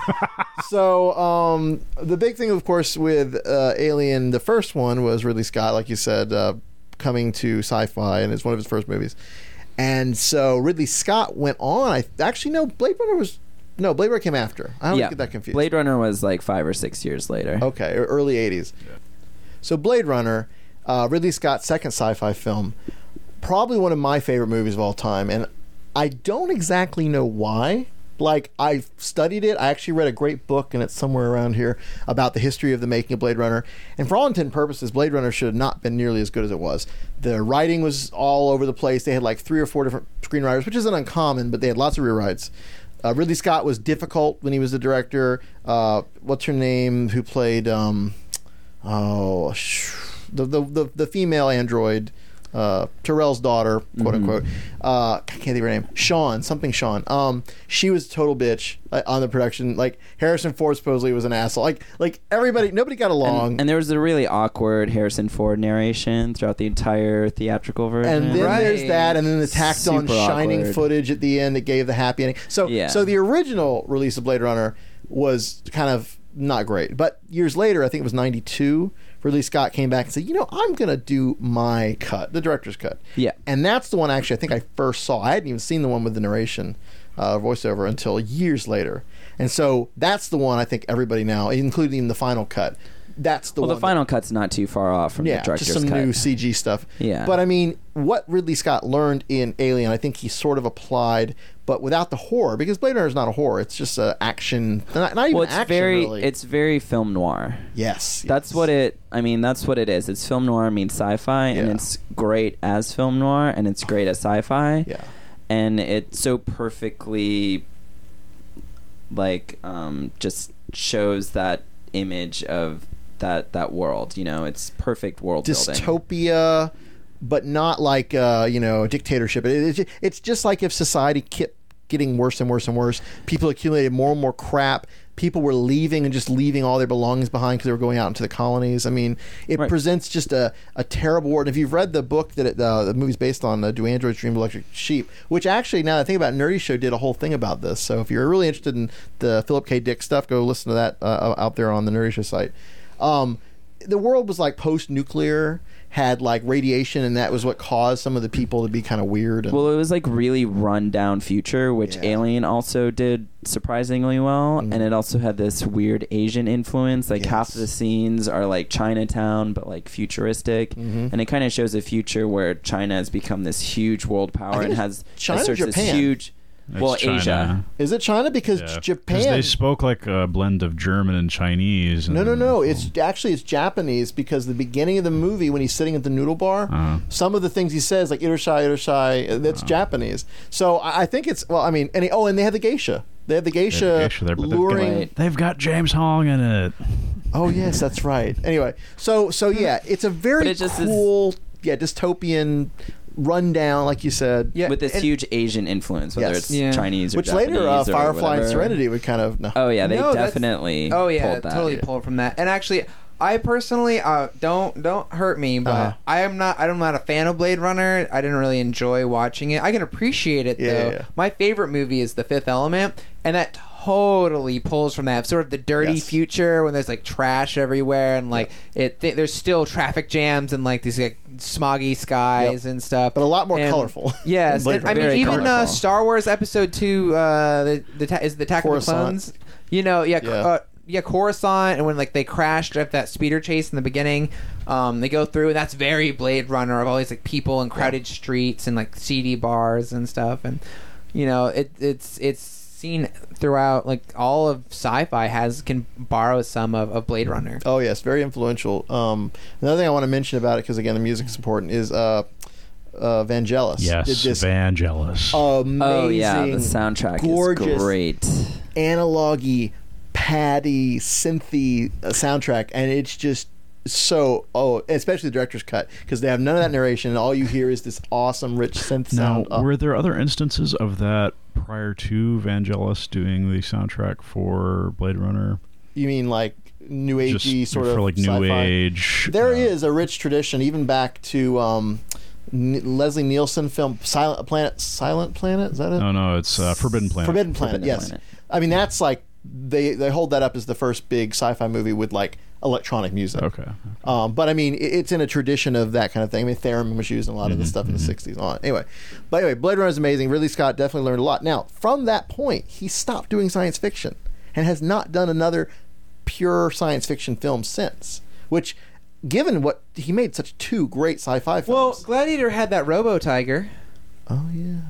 so um, the big thing, of course, with uh, Alien, the first one was Ridley Scott, like you said, uh, coming to sci-fi, and it's one of his first movies. And so Ridley Scott went on. I actually no, Blade Runner was no Blade Runner came after. I don't yeah. get that confused. Blade Runner was like five or six years later. Okay, or early eighties. So Blade Runner, uh, Ridley Scott's second sci-fi film, probably one of my favorite movies of all time, and I don't exactly know why. Like, I studied it. I actually read a great book, and it's somewhere around here, about the history of the making of Blade Runner. And for all intent and purposes, Blade Runner should have not been nearly as good as it was. The writing was all over the place. They had like three or four different screenwriters, which isn't uncommon, but they had lots of rewrites. Uh, Ridley Scott was difficult when he was the director. Uh, what's her name? Who played? Um, oh, sh- the, the the the female android. Uh, Terrell's daughter, quote Mhm. unquote. Uh, I can't think of her name. Sean, something Sean. Um, she was a total bitch uh, on the production. Like Harrison Ford supposedly was an asshole. Like like everybody, nobody got along. And, and there was a really awkward Harrison Ford narration throughout the entire theatrical version. And then Right. there's that, and then the tacked on Super shining awkward. footage at the end that gave the happy ending. So, Yeah. so the original release of Blade Runner was kind of not great. But years later, I think it was ninety-two, Ridley Scott came back and said, you know, I'm going to do my cut, the director's cut. Yeah. And that's the one actually I think I first saw. I hadn't even seen the one with the narration uh, voiceover until years later. And so that's the one I think everybody now, including the final cut, that's the well, one. the final cut's not too far off from yeah, the director's just some cut. new C G stuff. Yeah. But I mean, what Ridley Scott learned in Alien, I think he sort of applied, but without the horror, because Blade Runner is not a horror; it's just a action, not, not even well, it's action. very, really. it's very film noir. yes, That's yes. what it. I mean, that's what it is. It's film noir means sci-fi, and Yeah. it's great as film noir, and it's great as sci-fi. Yeah, And it so perfectly, like, um, just shows that image of that that world. You know, it's perfect world building. dystopia, but not like uh, you know a dictatorship. It, it, it's just like if society kept getting worse and worse and worse. People accumulated more and more crap. People were leaving and just leaving all their belongings behind because they were going out into the colonies. I mean, it Right. presents presents just a, a terrible world. And if you've read the book that it, uh, the movie's based on, uh, Do Androids Dream of Electric Sheep, which actually, now that I think about it, Nerdy Show did a whole thing about this. So if you're really interested in the Philip K. Dick stuff, go listen to that uh, out there on the Nerdy Show site. Um, the world was like post-nuclear, had like radiation, and that was what caused some of the people to be kind of weird. And, Well, it was like really run down future, which Yeah. Alien also did surprisingly well, Mhm. and it also had this weird Asian influence. Like half of the Yes. scenes are like Chinatown, but like futuristic, Mhm. and it kind of shows a future where China has become this huge world power think and it's has China or asserts this Japan? huge. It's well, China. Asia. is it China? Because Yeah, 'cause Japan. they spoke like a blend of German and Chinese. No, and- no, no. It's actually it's Japanese because the beginning of the movie when he's sitting at the noodle bar, Uh-huh. some of the things he says like "Irashai, Irashai," that's Japanese. So I I think it's well. I mean, and oh, and they have the geisha. They have the geisha, geisha there, but they've got- luring. Right. They've got James Hong in it. Oh yes, that's right. Anyway, so so yeah, it's a very But it just is- cool, yeah, dystopian rundown, like you said. Yeah, with this and- huge Asian influence, whether Yes. it's Yeah. Chinese or Which later, uh, Japanese or Firefly and whatever. Serenity would kind of. No. Oh yeah, they No, that's- definitely. Oh yeah, pulled that. totally Yeah. pulled from that. And actually, I personally uh, don't don't hurt me, but Uh-huh. I am not I'm not a fan of Blade Runner. I didn't really enjoy watching it. I can appreciate it Yeah, though. yeah, yeah. My favorite movie is The Fifth Element, and that totally pulls from that sort of the dirty Yes. future when there's like trash everywhere and like it th- there's still traffic jams and like these like smoggy skies Yep. and stuff, But a lot more And- colorful. Yes, Blade and, I Runner. mean Very even uh, colorful. Star Wars Episode Two, uh, the the ta- is the Attack of the Coruscant. Clones. You know, yeah, Yeah. Uh, yeah, Coruscant, and when like they crashed at that speeder chase in the beginning, um, they go through, and that's very Blade Runner of all these like people and crowded streets and like seedy bars and stuff, and you know, it it's it's seen throughout like all of sci-fi has can borrow some of, of Blade Runner. Oh yes, very influential. Um, another thing I want to mention about it, because again the music is important, is uh, uh, Vangelis. Yes, did this Vangelis. amazing, Oh yeah, the soundtrack gorgeous, is great. analogy, paddy, synthy uh, soundtrack, and it's just so oh, especially the director's cut, because they have none of that narration, and all you hear is this awesome, rich synth Now, sound. Oh, were there other instances of that prior to Vangelis doing the soundtrack for Blade Runner? you mean like new agey Just sort for of like new sci-fi? age. There uh, is a rich tradition, even back to um, N- Leslie Nielsen film Silent Planet. Silent Planet, is that it? No, no, it's uh, Forbidden Planet. Forbidden Planet. Forbidden yes. Planet. I mean, that's like they they hold that up as the first big sci-fi movie with like electronic music. Okay. Um, but I mean, it, it's in a tradition of that kind of thing. I mean, theremin was used in a lot of the stuff in the sixties. On anyway, but anyway, Blade Runner is amazing. Ridley Scott definitely learned a lot. Now, from that point, he stopped doing science fiction and has not done another pure science fiction film since. Which, given what he made, such two great sci-fi Well, films. Gladiator had that Robo Tiger. Oh yeah.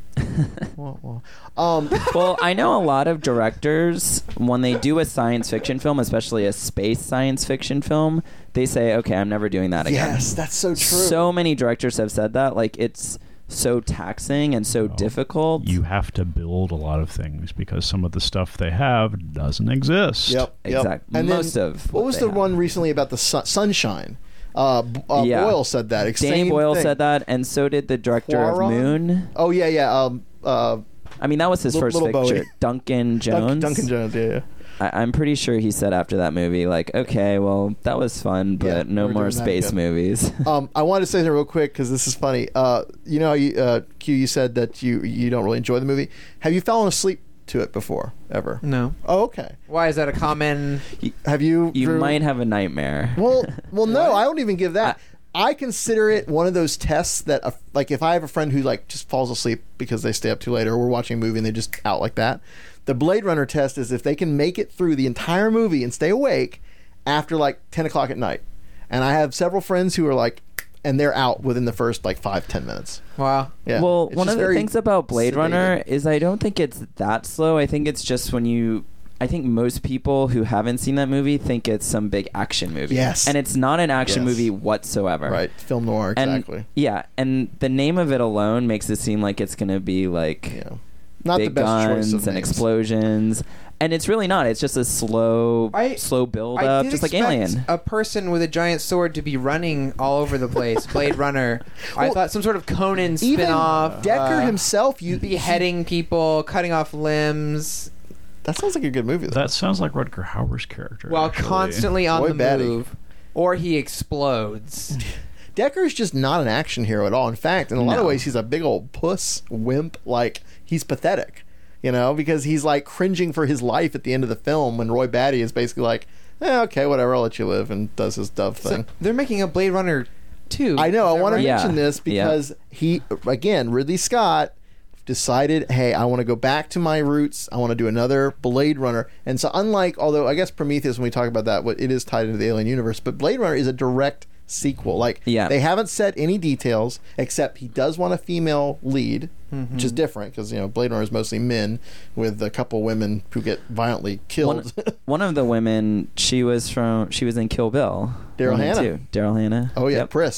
well, well. Um, Well, I know a lot of directors, when they do a science fiction film, especially a space science fiction film, they say, okay, I'm never doing that again. yes, that's so true. So many directors have said that. Like, it's so taxing and so Well, difficult. You have to build a lot of things because some of the stuff they have doesn't exist. Yep. yep. Exactly. And then, Most of what what was they the have. one recently about the sun, sunshine? Uh, B- uh, Yeah. Boyle said that. Danny Same Boyle thing. said that, and so did the director Quaron? of Moon. Oh yeah, yeah. Um, uh, I mean, that was his Little- first Little picture. Bowie. Duncan Dunk- Jones. Duncan Jones. Yeah, yeah. I, I'm pretty sure he said after that movie, like, okay, well, that was fun, but Yeah, no we're more doing that space again. movies. Um, I wanted to say that real quick because this is funny. Uh, you know, you, uh, Q, you said that you you don't really enjoy the movie. Have you fallen asleep to it before ever? No. Oh, okay. Why is that a common? Have you? You Drew? might have a nightmare. Well, well, no, I don't even give that. I consider it one of those tests that, uh, like, if I have a friend who like just falls asleep because they stay up too late, or we're watching a movie and they just out like that. The Blade Runner test is if they can make it through the entire movie and stay awake after like ten o'clock at night. And I have several friends who are like, and they're out within the first like five ten minutes. Wow. Yeah. Well, It's one just of the very things about Blade sedated. Runner is I don't think it's that slow. I think it's just when you. I think most people who haven't seen that movie think it's some big action movie. Yes. And it's not an action Yes. movie whatsoever. Right, film noir, And, exactly. Yeah, and the name of it alone makes it seem like it's going to be like Yeah, not big the best guns choice of and names. explosions. And it's really not. It's just a slow, I- slow build I up, did just like expect Alien. a person with a giant sword to be running all over the place. Blade Runner. I Well, thought some sort of Conan Even spin-off. Decker uh, himself, you beheading people, cutting off limbs, That sounds like a good movie. Though. That sounds like Rutger Hauer's character. while actually. constantly on Boy, the Batty. move, or he explodes. Decker's just not an action hero at all. In fact, in a lot of No. ways, he's a big old puss, wimp. Like, he's pathetic, you know, because he's like cringing for his life at the end of the film when Roy Batty is basically like, eh, okay, whatever, I'll let you live, and does his dove So thing. they're making a Blade Runner two. I know. Is I that want to right? Yeah. mention this Yeah. because he, again, Ridley Scott decided, hey, I want to go back to my roots. I want to do another Blade Runner. And so, unlike, although I guess Prometheus, when we talk about that, what it is tied into the Alien universe, but Blade Runner is a direct sequel. Like, Yeah. they haven't said any details except he does want a female lead, Mm-hmm. which is different because you know Blade Runner is mostly men with a couple women who get violently One, killed. one of the women, she was from, she was in Kill Bill. Daryl One and Hannah. two. Daryl Hannah. oh yeah, Yep. Pris.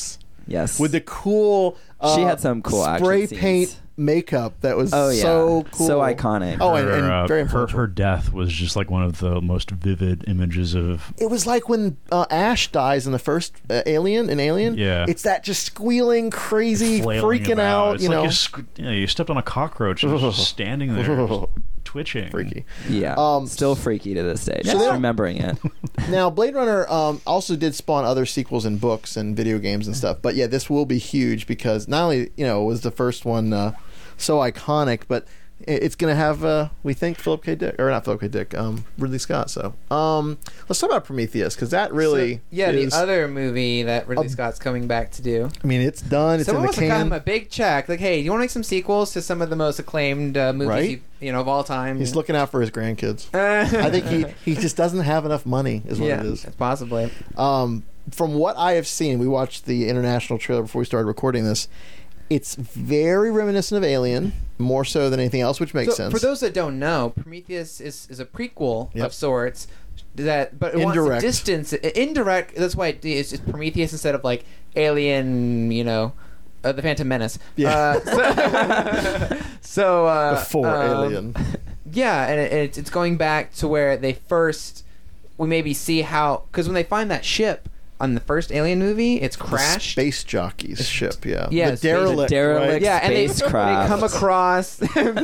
Yes. with the cool. Uh, She had some cool action spray scenes. paint makeup that was Oh, yeah. so cool, So iconic. Oh, and, and Her, uh, very her, influential. her death was just like one of the most vivid images of. It was like when uh, Ash dies in the first uh, Alien, in Alien. Yeah. It's that just squealing, crazy, flailing freaking about. out. It's you like know, you, squ- yeah, you stepped on a cockroach and it's just standing there, just twitching. freaky. Yeah. Um, Still freaky to this day. So Just there- remembering it. Now, Blade Runner um, also did spawn other sequels in books and video games and stuff. But yeah, this will be huge because not only you know it was the first one uh, so iconic, but it- it's going to have uh, we think Philip K. Dick or not Philip K. Dick, um, Ridley Scott. So um, let's talk about Prometheus because that really So, yeah, is, the other movie that Ridley Um, Scott's coming back to do. I mean, it's done. It's Someone in must the have got him can. a big check. Like, hey, do you want to make some sequels to some of the most acclaimed uh, movies Right? you, you know of all time? He's looking out for his grandkids. I I think he he just doesn't have enough money. Is what yeah, it is. possibly. Um, from what I have seen, we watched the international trailer before we started recording this. It's very reminiscent of Alien, more so than anything else, which makes So, sense. for those that don't know, Prometheus is, is a prequel Yep. of sorts. That, but it Indirect. wants to distance it- indirect. That's why it is it's Prometheus instead of like Alien. You know, uh, the Phantom Menace. Yeah. Uh, so, so uh, Before um, Alien, Yeah, and it, it's it's going back to where they first we maybe see how because when they find that ship on the first Alien movie, it's the crashed. space jockey's ship. Yeah, Yeah, the space- derelict. The derelict. right? Yeah, and they, they Spacecraft. come across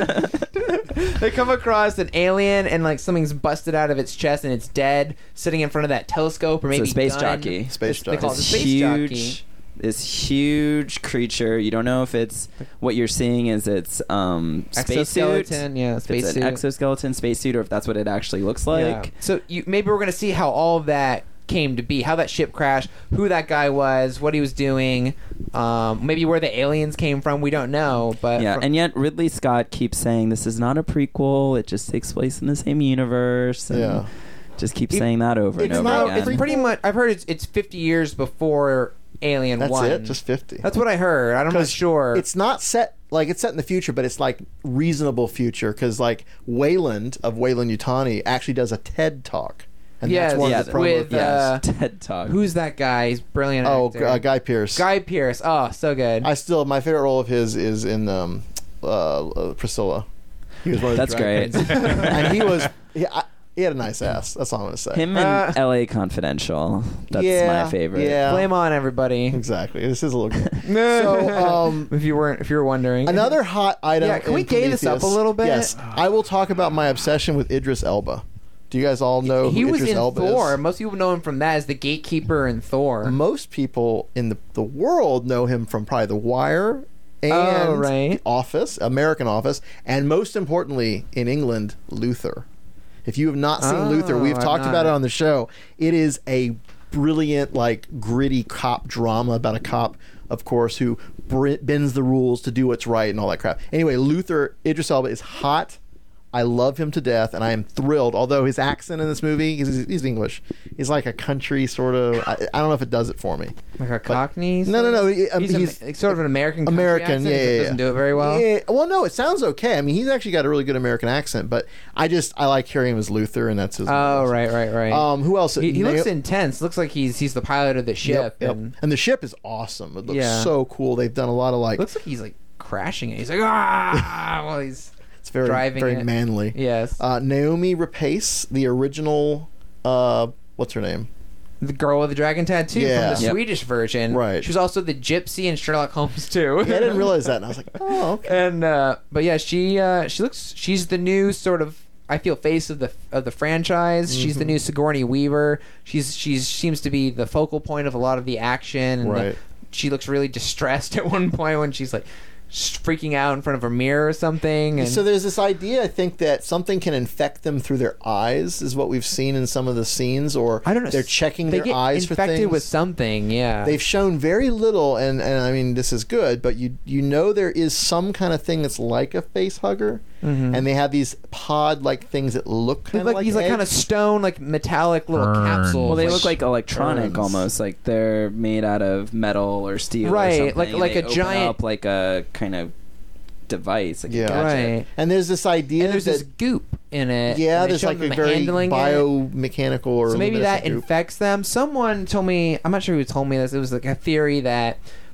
they come across an alien and like something's busted out of its chest and it's dead, sitting in front of that telescope or maybe It's a space gun. jockey. Space They call it jockey. a space huge, jockey. this huge creature. You don't know if it's what you're seeing is its um, spacesuit. Exoskeleton, yeah, If it's spacesuit. an exoskeleton spacesuit, or if that's what it actually looks like. Yeah. So you, maybe we're gonna see how all of that came to be, how that ship crashed, who that guy was, what he was doing, um, maybe where the aliens came from. We don't know, but Yeah, from- and yet Ridley Scott keeps saying this is not a prequel. It just takes place in the same universe. And Yeah. just keeps It- saying that over and it's over not- again. it's pretty much. I've heard it's, it's fifty years before Alien That's One. it. Just fifty. That's what I heard. I'm not 'Cause sure. It's not set like it's set in the future, but it's like reasonable future because like Wayland of Wayland Yutani actually does a TED talk, and Yes, that's one yeah, of the promo with, things. uh, TED Talk. Who's that guy? He's a brilliant. oh, actor. uh, Guy Pearce. Guy Pearce. Oh, so good. I still my favorite role of his is in um, uh, uh, Priscilla. He was one of the That's drag great. queens. And he was he, I, he had a nice ass. That's all I'm gonna say. Him Uh, and L A Confidential. That's Yeah, my favorite. yeah. Blame on everybody. Exactly. This is a little good. So, um, if you weren't, if you were wondering, Another hot item. Yeah, can in we gay this up Prometheus- a little bit? Yes, I will talk about my obsession with Idris Elba. Do you guys all know he who was Idris in Elba Thor. is? Most people know him from that as the gatekeeper in Thor. Most people in the, the world know him from probably The Wire and Oh, right. The Office, American Office, and most importantly in England, Luther. If you have not seen Oh, Luther, we've I've talked not. about it on the show. It is a brilliant, like gritty cop drama about a cop, of course, who br- bends the rules to do what's right and all that crap. Anyway, Luther, Idris Elba is hot. I love him to death, and I am thrilled. Although his accent in this movie, he's, he's English. He's like a country sort of. I, I don't know if it does it for me. Like a Cockney? No, no, no. he- um, He's, he's a, like, sort of an American. country American, accent, yeah, except yeah, it yeah. Doesn't do it very well. Yeah, well, no, it sounds okay. I mean, he's actually got a really good American accent, but I just I like hearing him as Luther, and that's his. Oh, right, right, right. Um, who else? he he looks Nao- intense. Looks like he's he's the pilot of the ship, Yep, yep. and And the ship is awesome. It looks Yeah. so cool. They've done a lot of like. looks like he's like crashing it. He's like ah, well he's It's very driving very it. manly. yes. Uh, Naomi Rapace, the original. Uh, what's her name? The girl with the dragon tattoo Yeah. from the Yep. Swedish version. Right. She was also the gypsy in Sherlock Holmes too. Yeah, I didn't realize that, and I was like, oh, okay. And uh, but yeah, she uh, she looks. She's the new sort of. I feel face of the of the franchise. She's Mm-hmm. the new Sigourney Weaver. She's she's seems to be the focal point of a lot of the action. And the- Right. she looks really distressed at one point when she's like freaking out in front of a mirror or something. And So there's this idea, I think, that something can infect them through their eyes, is what we've seen in some of the scenes, or I don't know. they're checking they their get eyes for infected things. with something. Yeah. They've shown very little, and, and I mean, this is good, but you you know there is some kind of thing that's like a face hugger, Mhm. and they have these pod-like things that look They're kind of like, like these like kind of eggs. stone, like metallic little Burns. capsules. Well, they Like look like electronic burns. almost, like they're made out of metal or steel, Right, Or something, like- and like they a open giant- up like a kind of device, like Yeah. a gadget. right. And there's this idea And there's that this goop in it. yeah, and they there's show like a them very handling it. biomechanical or So maybe that luminescent goop. infects them. Someone told me, I'm not sure who told me this. It was like a theory that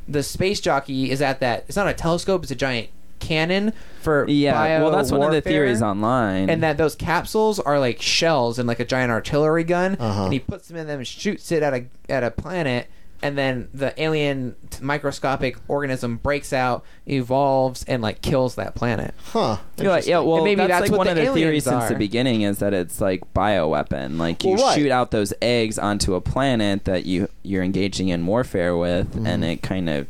the space jockey is at that. It's not a telescope; it's a giant cannon for Yeah, bio well, that's one of the warfare. theories online. And that those capsules are like shells and like a giant artillery gun, Uh-huh. and he puts them in them and shoots it at a at a planet, and then the alien t- microscopic organism breaks out, evolves, and like kills that planet. Huh. You're like, yeah, well, And maybe that's, that's like what one the of the theories aliens since the are. beginning is that it's like bioweapon. Like you Well, right. shoot out those eggs onto a planet that you you're engaging in warfare with, Mm-hmm. and it kind of,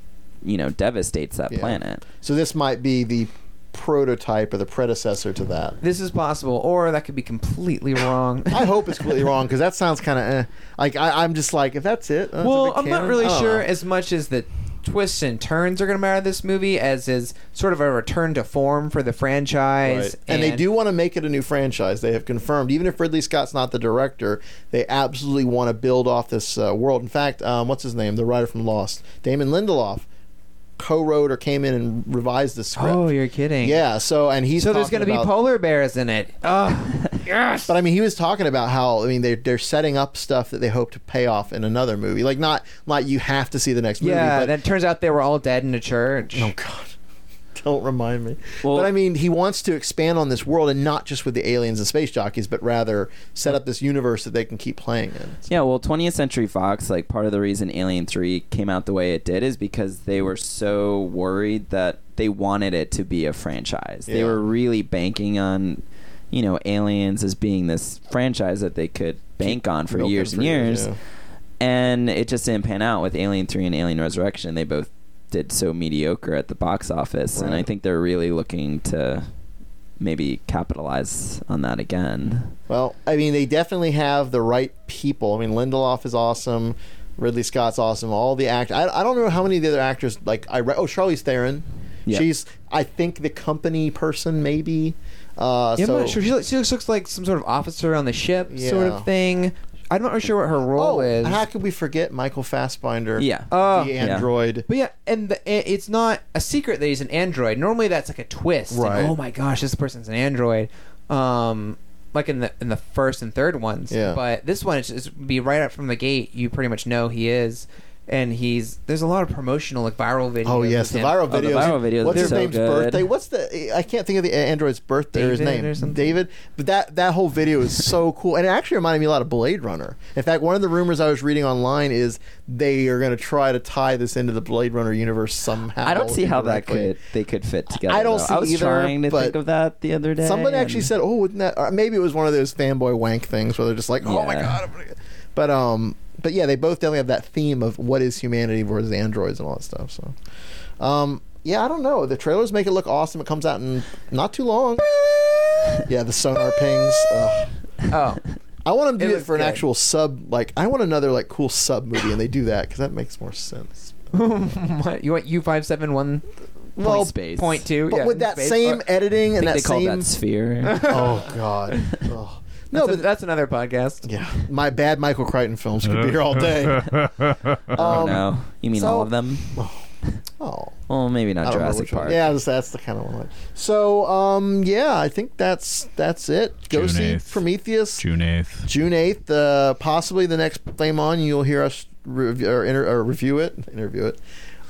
you know, devastates that Yeah. planet. So this might be the prototype or the predecessor to that. This is possible, or that could be completely wrong. I hope it's completely wrong because that sounds kind of eh. Like I, I'm just like, if that's it. uh, it's a Well, big I'm not cannon? really I don't sure know. as much as the twists and turns are going to matter this movie as is sort of a return to form for the franchise. Right. And, they do want to make it a new franchise. They have confirmed, even if Ridley Scott's not the director, they absolutely want to build off this uh, world. In fact, um, what's his name? The writer from Lost, Damon Lindelof, co-wrote or came in and revised the script. Oh, you're kidding. Yeah. So and he's So there's going going to be polar bears in it. Oh, yes. But I mean, he was talking about how I mean they're they're setting up stuff that they hope to pay off in another movie. Like not like you have to see the next movie. Yeah, but, then it turns out they were all dead in a church. oh God, don't remind me. Well- but I mean, he wants to expand on this world and not just with the aliens and space jockeys, but rather set up this universe that they can keep playing in. Yeah, well, twentieth Century Fox, like part of the reason Alien three came out the way it did is because they were so worried that they wanted it to be a franchise. They Yeah. were really banking on, you know, Aliens as being this franchise that they could bank on for Milking years and for years. yeah. And it just didn't pan out with Alien three and Alien Resurrection. They both did so mediocre at the box office, and Right. I think they're really looking to maybe capitalize on that again. Well, I mean, they definitely have the right people. I mean, Lindelof is awesome. Ridley Scott's awesome. All the act. I, I don't know how many of the other actors. Like I re- oh Charlize Theron. Yeah. She's I think the company person maybe. Uh, Yeah, so I'm not sure. She, looks- she looks looks like some sort of officer on the ship, sort Yeah. of thing. I'm not really sure what her role oh, is. how could we forget Michael Fassbinder? Yeah. Oh, the yeah. android. But yeah, and the, i- it's not a secret that he's an android. Normally, that's like a twist. and, Right. oh my gosh, this person's an android. Um, like in the in the first and third ones. Yeah. But this one, it's just be right up from the gate. You pretty much know he is, and he's there's a lot of promotional like viral videos. Oh yes, of the him. viral Oh, the videos. viral videos What's are his so name's good. birthday? What's the? I can't think of the android's birthday or his David name. or something? David. But that that whole video is so cool, and it actually reminded me a lot of Blade Runner. In fact, one of the rumors I was reading online is they are going to try to tie this into the Blade Runner universe somehow. I don't see how that indirectly. could they could fit together. I don't though. see I was either, trying to but think of that the other day. Somebody actually and- said, "Oh, wouldn't that?" Or maybe it was one of those fanboy wank things where they're just like, "Oh my Yeah. god!" I'm gonna get-" But um, but yeah, they both definitely have that theme of what is humanity versus androids and all that stuff. So, um, yeah, I don't know. The trailers make it look awesome. It comes out in not too long. Yeah, the sonar pings. Ugh. Oh, I want them to It do it looks for an good. actual sub. Like, I want another like cool sub movie, and they do that because that makes more sense. what, you want U five seven one Well, space. point two? but yeah, with that space? same Or- editing I and think that they called same. that Sphere. Oh God. Ugh. No, that's, a- but that's another podcast. yeah, my bad Michael Crichton films could be here all day. oh Um, no, you mean so- all of them? Oh, Well, maybe I not don't know Jurassic which one. Park. Yeah, that's, that's the kind of one. So, um, yeah, I think that's that's it. Go June see eighth. Prometheus, June eighth. June eighth. Uh, possibly the next Flame On, you'll hear us rev- or, inter- or review it, interview it.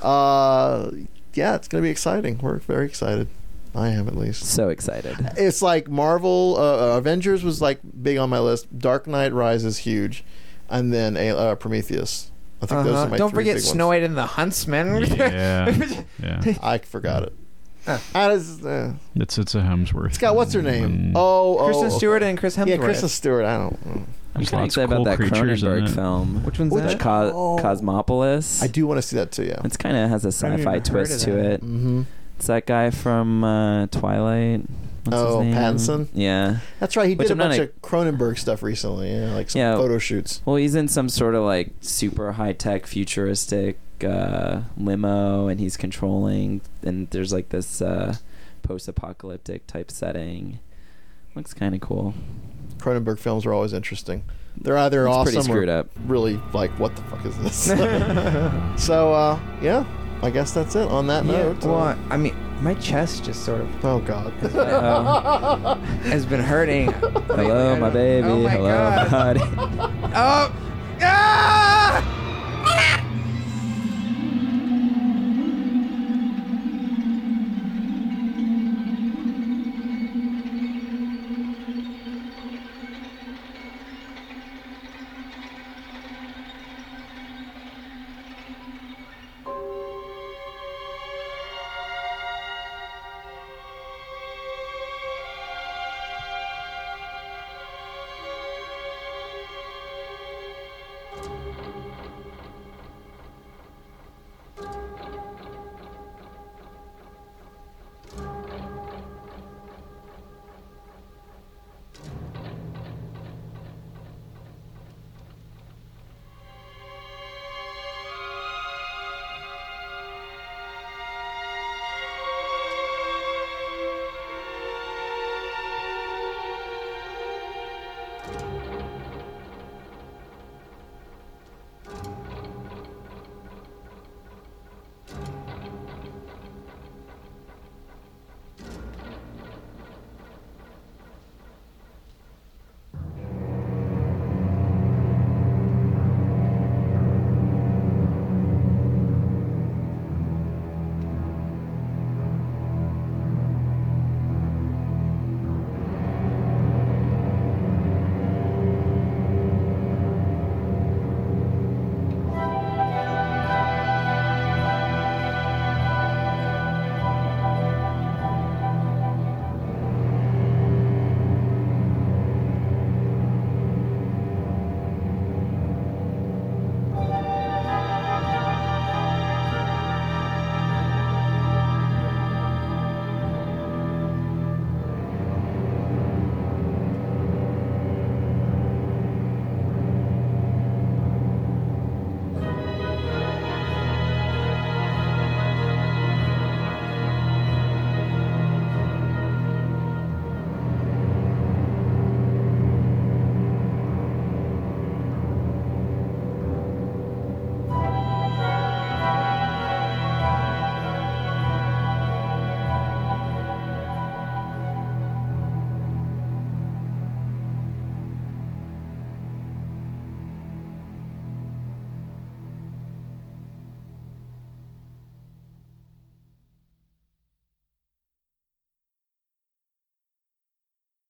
Uh, yeah, it's gonna be exciting. We're very excited. I am at least. So excited. It's like Marvel, uh, uh, Avengers was like big on my list. Dark Knight Rises huge, and then uh, Prometheus. I think those Uh-huh. are my Don't three forget big Snow ones. White and the Huntsman. Yeah. Yeah. I forgot it. Ah. Ah, this is, uh, It's it's a Hemsworth. Scott, what's her name? Mm. Oh, oh, Kristen okay. Stewart and Chris Hemsworth. Yeah, Kristen Stewart. I don't. know. I'm There's kind of lots of excited cool about that creatures in Cronenberg it. film. Which one's Which- that? Co- Oh. Cosmopolis. I do want to see that too. Yeah. It's kind of has a I haven't sci-fi even heard twist of to that. it. Mm-hmm. It's that guy from uh, Twilight. What's Oh, his name? Pattinson? Yeah. That's right. He Which did a I'm not bunch a- of Cronenberg stuff recently. Yeah, like some Yeah. photo shoots. Well, he's in some sort of like super high tech, futuristic uh, limo, and he's controlling. And there's like this uh, post-apocalyptic type setting. Looks kind of cool. Cronenberg films are always interesting. They're either It's awesome pretty screwed or up. really like, what the fuck is this? So, uh, yeah, I guess that's it. On that Yeah, note, well, uh, I mean, my chest just sort of oh god. uh, has been hurting. Hello, my baby. Oh my Hello, God. my buddy. Oh! Ah!